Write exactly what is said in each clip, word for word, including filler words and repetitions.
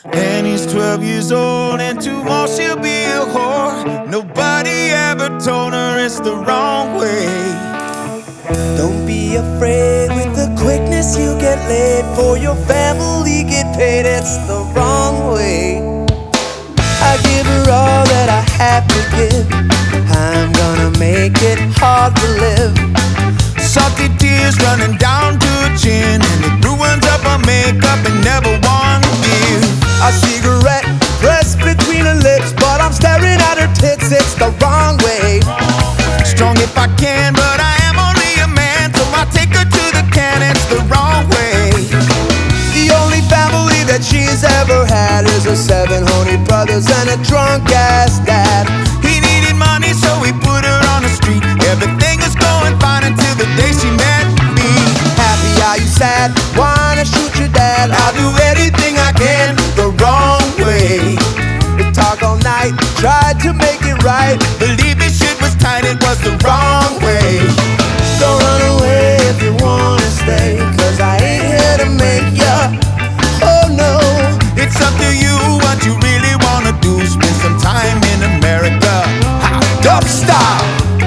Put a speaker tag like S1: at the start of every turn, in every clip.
S1: And he's twelve years old, and tomorrow she'll be a whore. Nobody ever told her it's the wrong way.
S2: Don't be afraid with the quickness you get laid. For your family get paid, it's the wrong way. I give her all that I have to give. I'm gonna make it hard to live.
S1: Salty tears running down to her chin, and it ruins up her makeup and never one give.
S2: A cigarette pressed between her lips, but I'm staring at her tits, it's the wrong way.
S1: Strong if I can, but I am only a man, so I take her to the can, it's the wrong way.
S2: The only family that she's ever had is her seven horny brothers and a drunk ass dad.
S1: He needed money, so we put her on the street. Everything was going fine until the day she met me.
S2: Happy, are you sad? Wanna shoot your dad?
S1: I'll do anything I can the wrong way.
S2: We talk all night, tried to make it right.
S1: Believe me, shit was tight, it was the wrong way.
S2: Don't run away if you wanna stay, cause I ain't here to make ya. Oh no,
S1: It's up to you what you really wanna do. Spend some time in America. Ha, dubstep.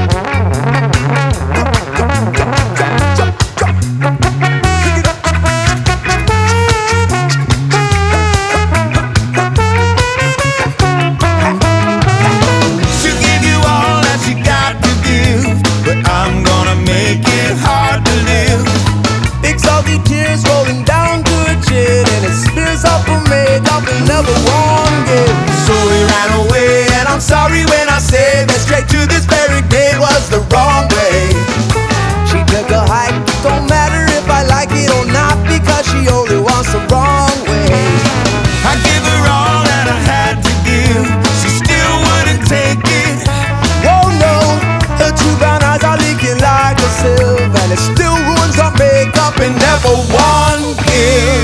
S1: She'll give you all that she got to give, but I'm gonna make it hard to live.
S2: big salty tears rolling down to her chin, and it smears off her makeup and never wanna give.
S1: So we ran away, and I'm sorry when I say that straight to this very day was the wrong way.
S2: She took a hike, don't matter if I like it or not, because she only wants the wrong way.
S1: I give her all that I had to give, she still wouldn't take it.
S2: Oh no, her two brown eyes are leaking like a sieve, and it still ruins her makeup and never one give.